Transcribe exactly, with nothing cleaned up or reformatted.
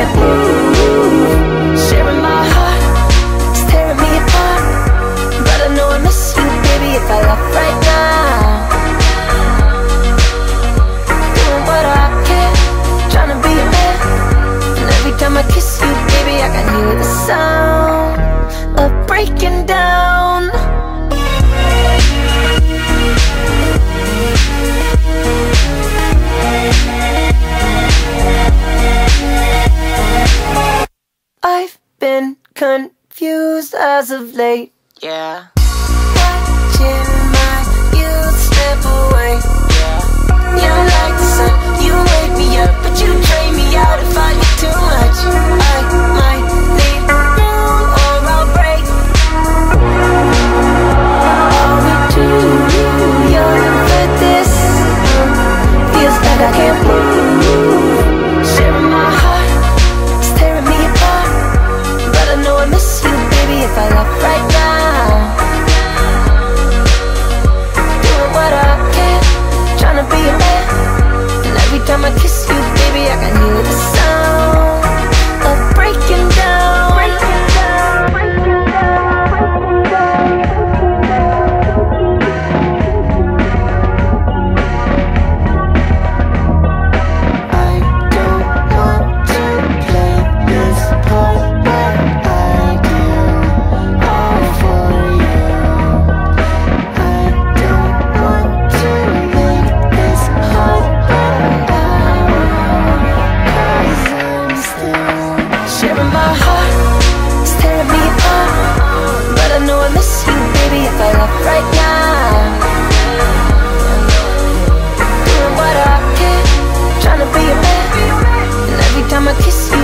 can't move. Sharing my heart, it's tearing me apart. But I know I miss you, baby, if I left right now. Doing what I can, trying to be a man. And every time I kiss you, baby, I can hear the sound of breaking down. I've been confused as of late. Yeah. Watching my youth slip away. Yeah. You like the sun, you wake me up, but you drain me out if I get too much. I might need room or I'll break. Are we too young for this? Feels like I can't move. Sharing my heart, it's tearing me apart. But I know I miss you, baby, if I left right now. Doing what I can, trying to be a man. And every time I kiss you, baby, I can hear the sound of breaking down. Breaking down, breaking down, breaking down. I don't want to play this part, but I do all for you. I don't want to make this hard, but I will, 'cause I'm still sharing my heart, it's tearing me apart. But I know I miss you, baby, if I left right now. Doing what I can, trying to be a man. And every time I kiss you,